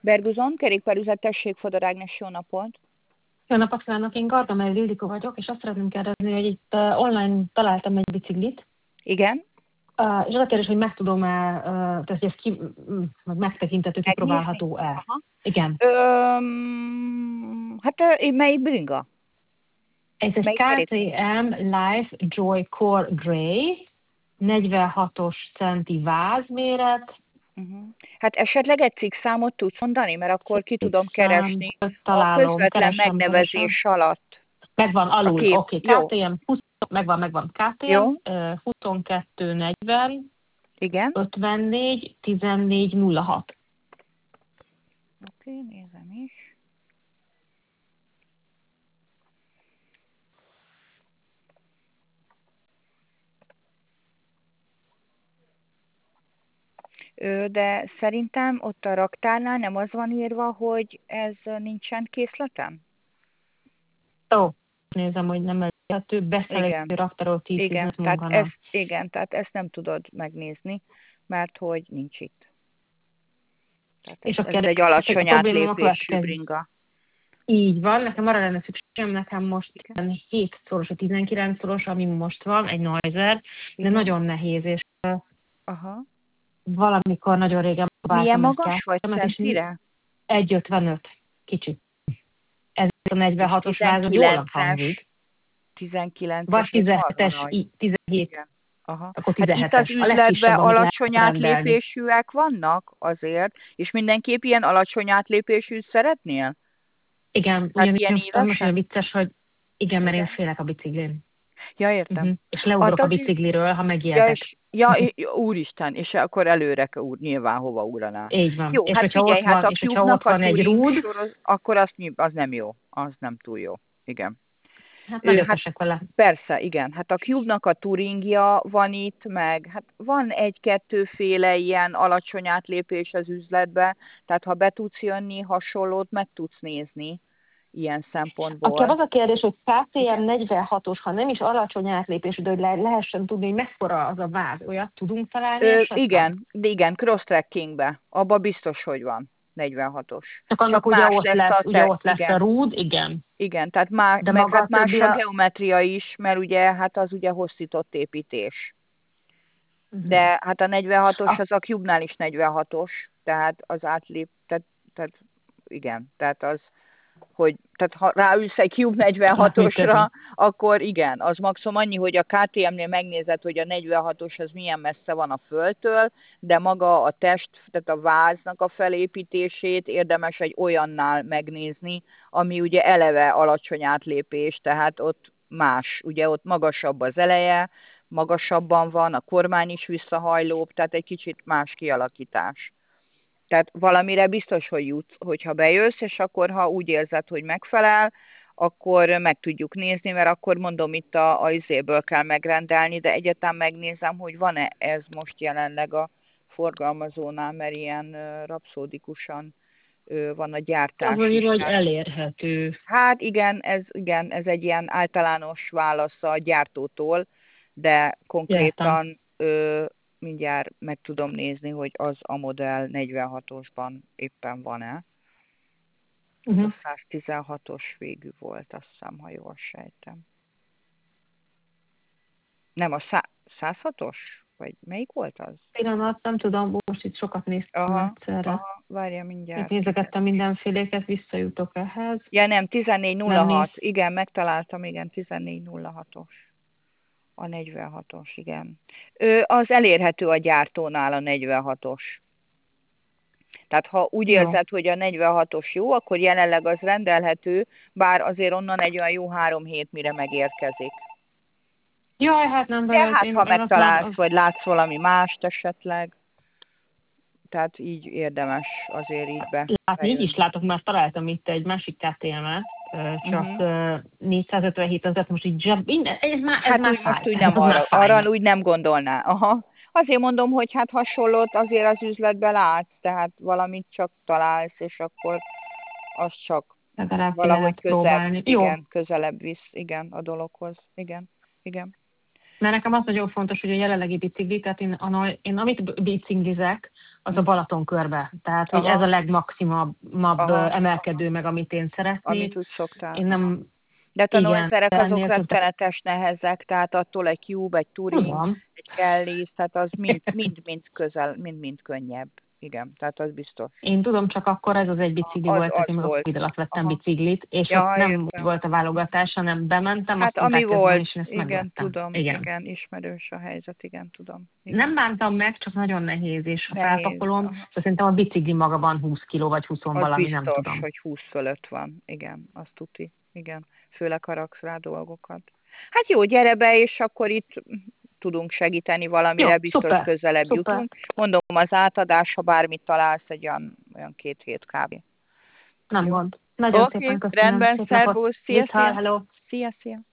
Berguzon, kerékpárüzlet, tessék, Fodor Ágnes, jó napot! Jó napot kívánok, én Gargamel Ildikó vagyok, és azt szeretném kérdezni, hogy itt online találtam egy biciklit. Igen? És az a kérdés, hogy meg tudom-e, tehát hogy ez megtekintető, kipróbálható-e? Igen. Hát melyik bringa? Ez egy KTM Life Joy Core Grey, 46-os centi vázméret. Hát esetleg egy cikkszámot tudsz mondani, mert akkor ki tudom keresni a közvetlen megnevezés alatt. Megvan alul, oké. KTM, megvan KTM, jó. 2240, igen. 54 1406. Oké, nézem is. De szerintem ott a raktárnál nem az van írva, hogy ez nincsen készletem? Ó, nézem, hogy nem elérhető, beszállító raktáról 10 munkanap. Igen, tehát ezt nem tudod megnézni, mert hogy nincs itt. Tehát és ez egy alacsony átlépésű bringa. Így van, nekem arra lenne szükségem, nekem most 7-szoros, a 19-szoros, ami most van, egy Noiser, de nagyon nehéz, és valamikor nagyon régen próbáltam. Milyen magas vagy centire? 1,55, kicsi. Ez a 46-os vázon jól hangzik. 19-es. Vagy 17-es, 17. Aha. Akkor 17-es. Hát itt az üzletben alacsony átlépésűek vannak azért, és mindenképp ilyen alacsony átlépésűt szeretnél? Igen, hát ilyen most olyan vicces, hogy igen, mert én félek a biciklin. Ja, értem. És leugrok a bicikliről, ha megijedek. Úristen, és akkor előre nyilván hova ugranál. Így van. Jó, és hát figyelj, hát a Cube-nak van egy rúd, akkor az nem jó, az nem túl jó. Igen. Hát nagyon vele. Persze, igen. Hát a Cube-nak a touringja van itt, meg hát van egy-kettőféle ilyen alacsony átlépés az üzletbe, tehát ha be tudsz jönni, hasonlót meg tudsz nézni ilyen szempontból. Akkor az a kérdés, hogy KTM 46-os, ha nem is alacsony átlépésű, de hogy lehessen tudni, hogy mekkora az a váz, olyat tudunk találni? Igen, cross-trackingbe. Abba biztos, hogy van 46-os. Csak annak ugye ott lesz a rúd, igen. Igen, tehát más a geometria is, mert ugye hát az ugye hosszított építés. De hát a 46-os az a Cube-nál is 46-os, tehát az átlép, tehát igen, tehát az, hogy tehát ha ráülsz egy Cube 46-osra, akkor igen, az maximum annyi, hogy a KTM-nél megnézed, hogy a 46-os az milyen messze van a földtől, de maga a test, tehát a váznak a felépítését érdemes egy olyannál megnézni, ami ugye eleve alacsony átlépés, tehát ott más, ugye ott magasabb az eleje, magasabban van, a kormány is visszahajlóbb, tehát egy kicsit más kialakítás. Tehát valamire biztos, hogy jutsz, hogyha bejössz, és akkor, ha úgy érzed, hogy megfelel, akkor meg tudjuk nézni, mert akkor mondom, itt a izéből kell megrendelni, de egyetem megnézem, hogy van-e ez most jelenleg a forgalmazónál, mert ilyen rapszódikusan van a gyártás. Az mondjuk, hogy elérhető. Hát igen, ez egy ilyen általános válasz a gyártótól, de konkrétan mindjárt meg tudom nézni, hogy az a modell 46-osban éppen van-e. A 116-os végű volt, azt hiszem, ha jól sejtem. Nem, a 106-os? Vagy melyik volt az? Pillanat, nem tudom, most itt sokat néztem egyszerre. Várja mindjárt. Itt nézegettem mindenféléket, visszajutok ehhez. Ja nem, 1406. Igen, megtaláltam, igen, 1406-os. A 46-os, igen. Az elérhető a gyártónál a 46-os. Tehát ha úgy érzed, hogy a 46-os jó, akkor jelenleg az rendelhető, bár azért onnan egy olyan jó 3 hét, mire megérkezik. Jaj, hát nem baj. De hát, ha megtalálsz, vagy látsz valami mást esetleg, tehát így érdemes azért így látni, így is látok, mert találtam itt egy másik KTM-et, csak 457 ezer, most így ez már most úgy nem arra úgy nem gondolná. Aha. Azért mondom, hogy hát hasonlót azért az üzletben látsz, tehát valamit csak találsz, és akkor az csak valahogy közelebb visz, igen, a dologhoz. Igen. Mert nekem az nagyon fontos, hogy a jelenlegi bicikli, tehát én amit biciklizek, az a Balaton körbe. Tehát, hogy ez a legmaximabb emelkedő meg, amit én szeretnék. Amit úgy szoktál. Én nem... De a tanulszerek azok rettenetes nehezek, tehát attól egy Cube, egy Touring, egy Kelly, tehát az mind közel, mind könnyebb. Igen, tehát az biztos. Én tudom, csak akkor ez az egy bicikli volt, hogy én meg a Covid alatt vettem biciklit, és ott nem volt a válogatás, hanem bementem, hát ami volt, és ezt igen, megvettem. tudom, igen, ismerős a helyzet, igen, tudom. Igen. Nem bántam meg, csak nagyon nehéz, és ha felpakolom, szerintem a bicikli maga van 20 kiló, vagy 20 valami, biztos, nem tudom. hogy 20 fölött van, igen, azt tuti, igen, főleg ha raksz rá dolgokat. Hát jó, gyere be, és akkor itt tudunk segíteni valamire, jó, biztos közelebb jutunk. Mondom, az átadás, ha bármit találsz, egy olyan 2 hét kb. Nem gond. Nagyon szépen köszönöm. Rendben, szervusz, szia. Hello. Szia.